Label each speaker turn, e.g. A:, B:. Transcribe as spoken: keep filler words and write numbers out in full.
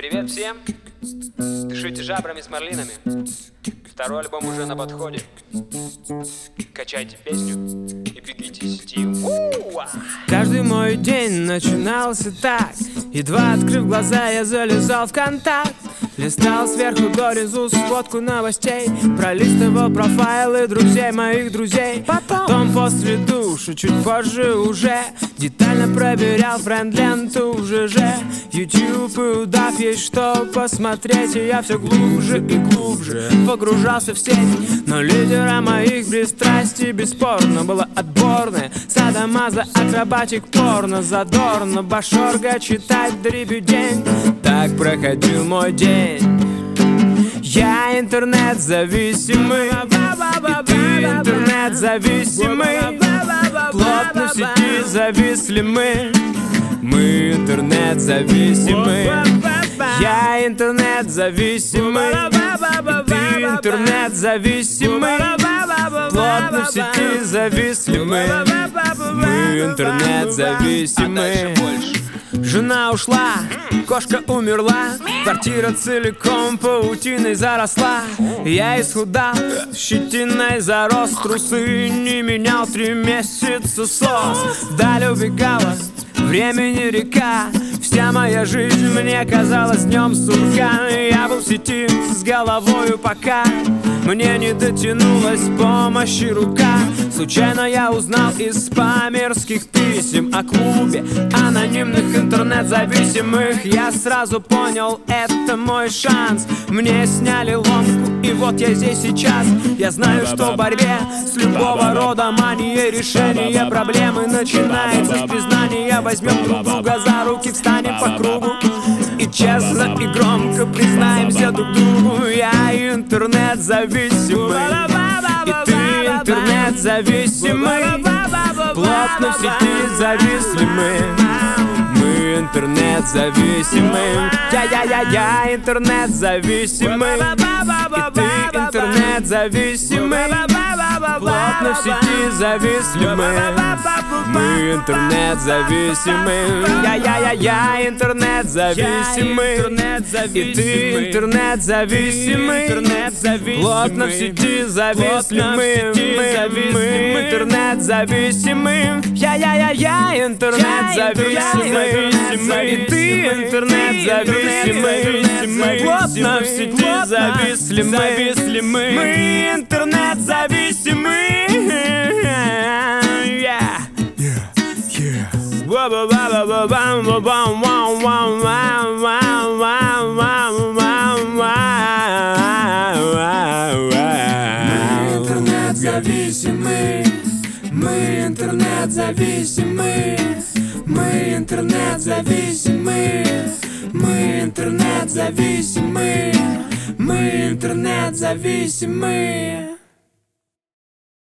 A: Привет всем! Дышите жабрами с марлинами. Второй альбом уже на подходе. Качайте песню и бегите сетью.
B: Каждый мой день начинался так. Едва открыв глаза, я залезал в контакт. Листал сверху донизу сводку новостей, пролистывал профайлы друзей моих друзей. Потом после душа, чуть позже уже детально проверял френд-ленту в ЖЖ. YouTube и удав, есть что посмотреть, и я все глубже и глубже погружался в сеть. Но лидером моих пристрастий бесспорно было отборное садомаза, акробатик, порно, задорно, башорга, читать дребью день. Так проходил мой день. Я интернет-зависимый, и ты интернет-зависимый. Плотно в сети зависли мы. Мы интернет-зависимы. Я интернет-зависимый, и ты интернет-зависимый. Плотно в сети зависли мы. Мы интернет-зависимы. Жена ушла, кошка умерла, квартира целиком паутиной заросла. Я исхудал, щетиной зарос, трусы не менял три месяца сос. Вдаль убегала, времени река, вся моя жизнь мне казалась днем сурка. Я был в сети с головою, пока мне не дотянулась помощи рука. Случайно я узнал из спамерских писем о клубе анонимных интернет-зависимых. Я сразу понял, это мой шанс. Мне сняли ломку, и вот я здесь сейчас. Я знаю, что в борьбе с любого рода манией решение проблемы начинается с признания. Возьмем друг друга за руки, встанем по кругу и честно и громко признаемся друг другу. Я интернет-зависимый, и ты интернет-зависимый. Плотно в сети зависли мы. Мы интернет-зависимы. Я-я-я-я интернет-зависимый, и ты интернет-зависимый. Плотно в сети зависли мы. Мы интернет-зависимы. Я-я-я-я интернет-зависимый, и ты интернет-зависимый. Плотно в сети зависли мы. Мы интернет-зависимы. Я-я-я-я интернет-зависимый, и ты интернет-зависимый. Плотно в сети зависли мы. Мы интернет-зависимы.
C: Интернет-зависимы. Мы интернет-зависимы. Мы интернет-зависимы. Мы интернет-зависимы. Мы интернет-зависимы.